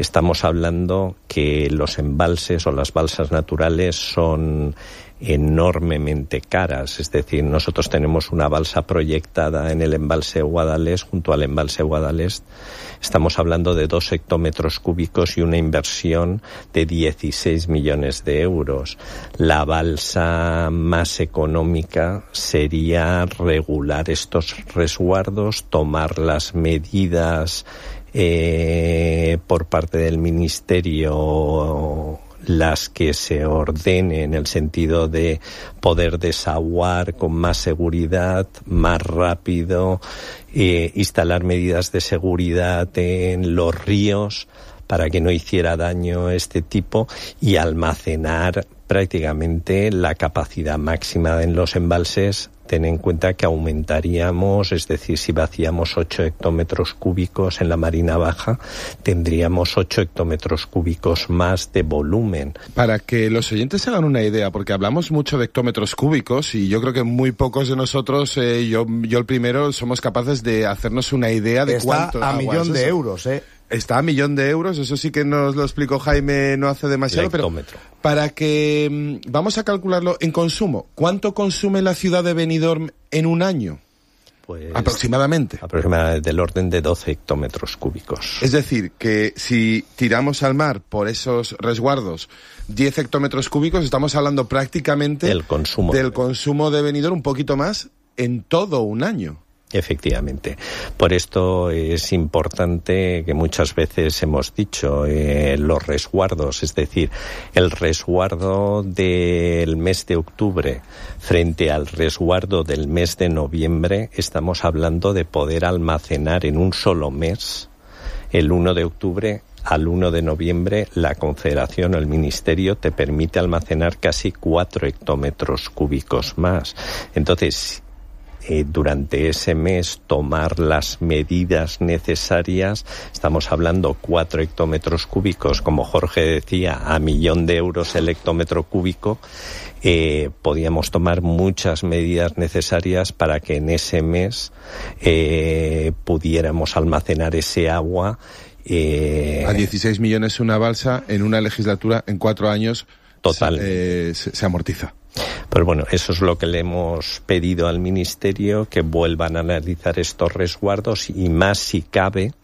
estamos hablando que los embalses o las balsas naturales son enormemente caras. Es decir, nosotros tenemos una balsa proyectada en el embalse Guadalest, junto al embalse Guadalest. Estamos hablando de 2 hectómetros cúbicos y una inversión de 16 millones de euros. La balsa más económica sería regular estos resguardos, tomar las medidas por parte del Ministerio, las que se ordene en el sentido de poder desaguar con más seguridad, más rápido, instalar medidas de seguridad en los ríos para que no hiciera daño este tipo y almacenar prácticamente la capacidad máxima en los embalses. Ten en cuenta que aumentaríamos, es decir, si vaciamos 8 hectómetros cúbicos en la Marina Baja, tendríamos 8 hectómetros cúbicos más de volumen. Para que los oyentes se hagan una idea, porque hablamos mucho de hectómetros cúbicos y yo creo que muy pocos de nosotros, yo el primero, somos capaces de hacernos una idea de cuánto está a millón de euros, Está a millón de euros, eso sí que nos lo explicó Jaime no hace demasiado, pero para que vamos a calcularlo en consumo, ¿cuánto consume la ciudad de Benidorm en un año? Pues aproximadamente del orden de 12 hectómetros cúbicos. Es decir, que si tiramos al mar por esos resguardos 10 hectómetros cúbicos, estamos hablando prácticamente del consumo de Benidorm, un poquito más, en todo un año. Efectivamente. Por esto es importante que muchas veces hemos dicho los resguardos, es decir, el resguardo del mes de octubre frente al resguardo del mes de noviembre, estamos hablando de poder almacenar en un solo mes, el 1 de octubre al 1 de noviembre, la Confederación o el Ministerio te permite almacenar casi 4 hectómetros cúbicos más. Entonces, durante ese mes tomar las medidas necesarias, estamos hablando 4 hectómetros cúbicos, como Jorge decía, a millón de euros el hectómetro cúbico, podíamos tomar muchas medidas necesarias para que en ese mes pudiéramos almacenar ese agua. A 16 millones una balsa en una legislatura, en 4 años, total. Se amortiza. Pues bueno, eso es lo que le hemos pedido al Ministerio, que vuelvan a analizar estos resguardos y más si cabe,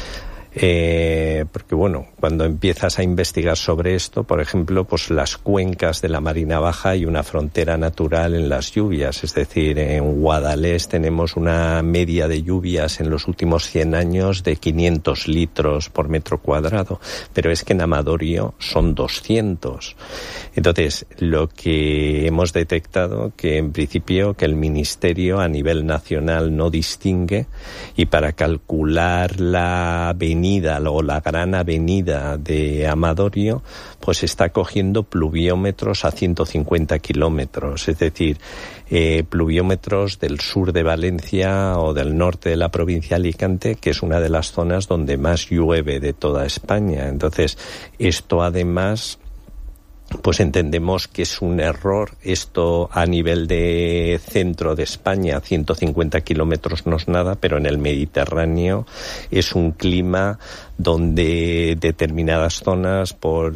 porque bueno, cuando empiezas a investigar sobre esto, por ejemplo, pues las cuencas de la Marina Baja hay una frontera natural en las lluvias, es decir, en Guadalest tenemos una media de lluvias en los últimos 100 años de 500 litros por metro cuadrado, pero es que en Amadorio son 200. Entonces, lo que hemos detectado que en principio que el Ministerio a nivel nacional no distingue, y para calcular la avenida o la gran avenida de Amadorio, pues está cogiendo pluviómetros a 150 kilómetros, es decir, pluviómetros del sur de Valencia o del norte de la provincia de Alicante, que es una de las zonas donde más llueve de toda España. Entonces, esto además, pues entendemos que es un error. Esto a nivel de centro de España, 150 kilómetros no es nada, pero en el Mediterráneo es un clima donde determinadas zonas por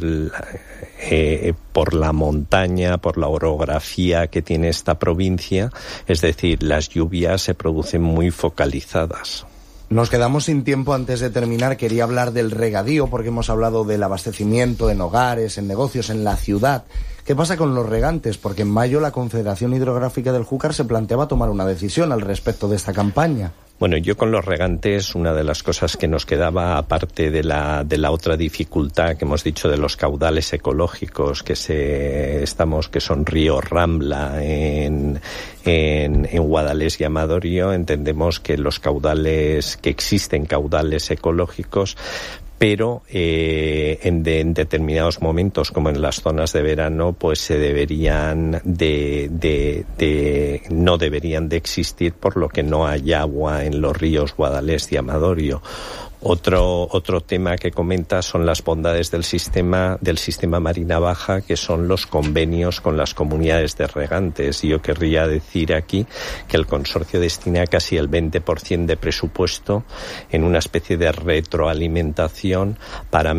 la montaña, por la orografía que tiene esta provincia, es decir, las lluvias se producen muy focalizadas. Nos quedamos sin tiempo. Antes de terminar, quería hablar del regadío, porque hemos hablado del abastecimiento en hogares, en negocios, en la ciudad. ¿Qué pasa con los regantes? Porque en mayo la Confederación Hidrográfica del Júcar se planteaba tomar una decisión al respecto de esta campaña. Bueno, yo con los regantes, una de las cosas que nos quedaba, aparte de la otra dificultad que hemos dicho de los caudales ecológicos que son río Rambla en Guadalest y Amadorio, entendemos que que existen caudales ecológicos, pero en determinados momentos, como en las zonas de verano, pues no deberían de existir, por lo que no hay agua en los ríos Guadalest y Amadorio. Otro tema que comenta son las bondades del sistema Marina Baja, que son los convenios con las comunidades de regantes. Yo querría decir aquí que el consorcio destina casi el 20% de presupuesto en una especie de retroalimentación para